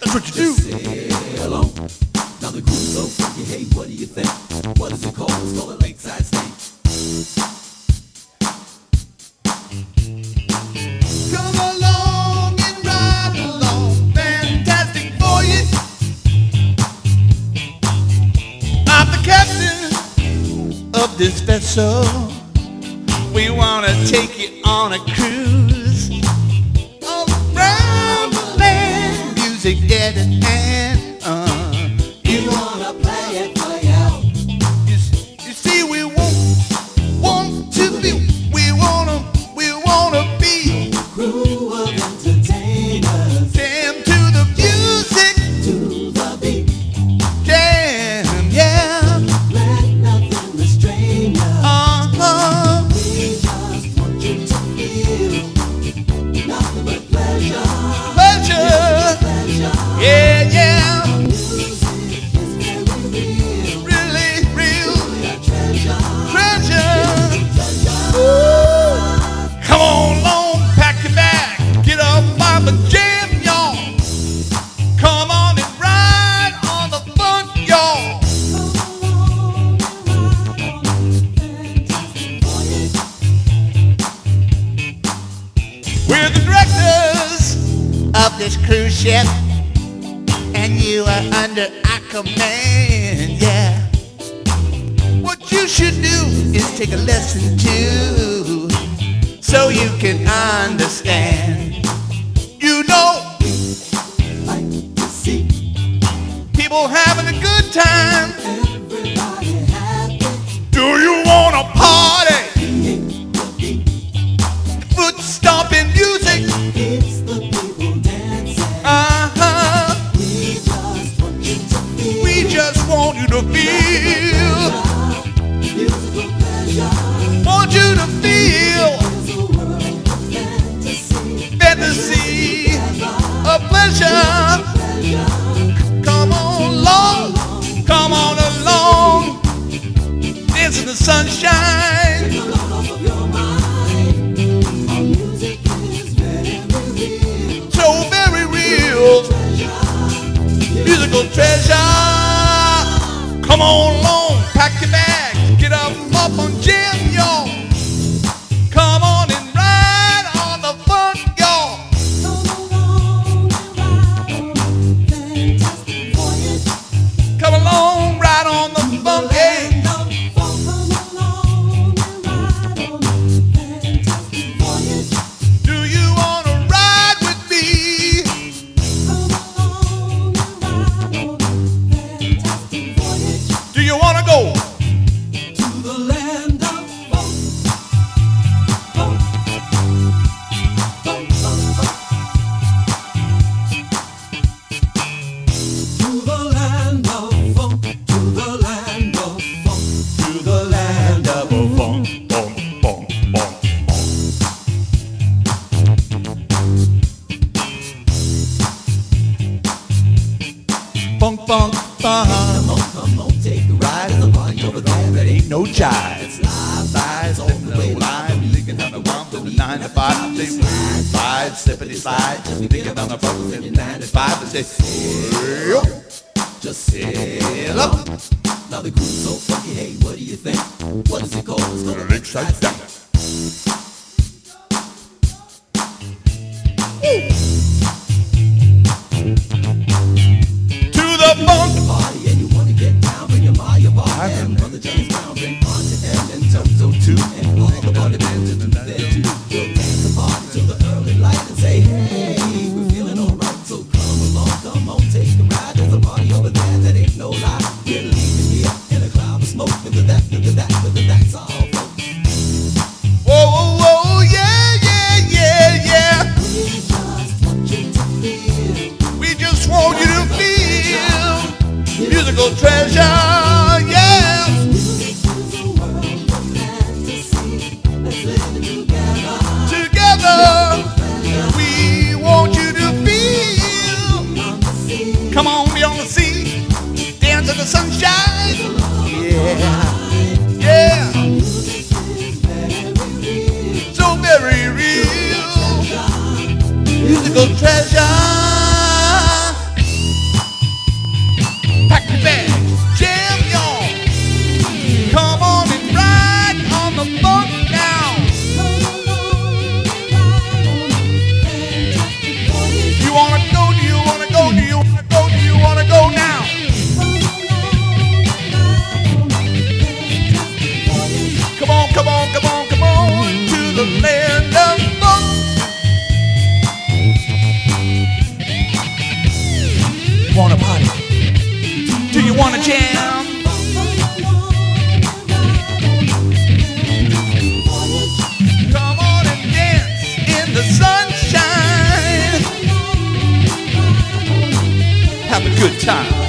That's what you do. Sail on. Now the groove's so funky, hey, what do you think? What is it called? It's called a lakeside stank. Come along and ride along, fantastic voyage. I'm the captain of this vessel. We wanna take you on a cruise all around the land. Music dead in hand. You wanna play it for you. You see, we want to be. We wanna be. Crew of entertainers. Jam to the music. To the beat. Jam, yeah. Let nothing restrain you. We just want you to feel nothing but pleasure. Pleasure. Pleasure. Yeah, yeah. Music is very real. Really real. We are treasure. Treasure. Treasure. Come on along, pack your bag. Get up by the jam, y'all. Come on and ride on the funk, y'all. We're the directors of this cruise ship, and you are under our command, yeah. What you should do is take a lesson too, so you can understand. You know, Like to see people having a good time. everybody happy. Do you want to party? Being the beat Foot stomping music. keeps the people dancing. Uh-huh. We just want you to feel We just want you to feel. musical pleasure. Want you to feel It's a world of fantasy. fantasy, a pleasure. Pleasure. Come on along, come on along. Dance in the sunshine. Take a load off of your mind. Our music is very real. So very real. Treasure. Musical treasure. Come on along, pack your bags, get up on jam, y'all. Come on and ride on the funk, y'all. Come along, ride on the funk, hey. Do you wanna ride with me? Do you wanna go? To the land of a funk, funk, funk, funk, funk, funk, funk. Come on, take a ride in the party over there. There ain't no jive. Slides all the way live. Licking on the bump from the 9 to 5. I say, slide, slippity slide. Licking on the bump from the 9 to 5. I say, sail, Just sail up. now the groove's so funky. Hey, what do you think? What is it called? It's called a Lakeside stank. To the funk. Party and you wanna get down, bring your ma, your bar, and brother James Brown, bring Ponce and Toto too, and all the party bands in there too. We'll dance the party till the early light and say, hey, we're feeling alright, so come along, come on, take a ride. There's a party over there that ain't no lie. We're leaving here in a cloud of smoke. Look at that, that's all, folks. Whoa, whoa, whoa, yeah, yeah, yeah, yeah. We just want you to feel We just want you to feel musical treasure, yeah. music is a world of fantasy. Let's live it together. Together, we want you to feel. On the sea. Come on, be on the sea, dance in the sunshine, yeah, yeah. So very real, musical treasure. wanna party? Do you wanna jam? Come on and dance in the sunshine. Have a good time.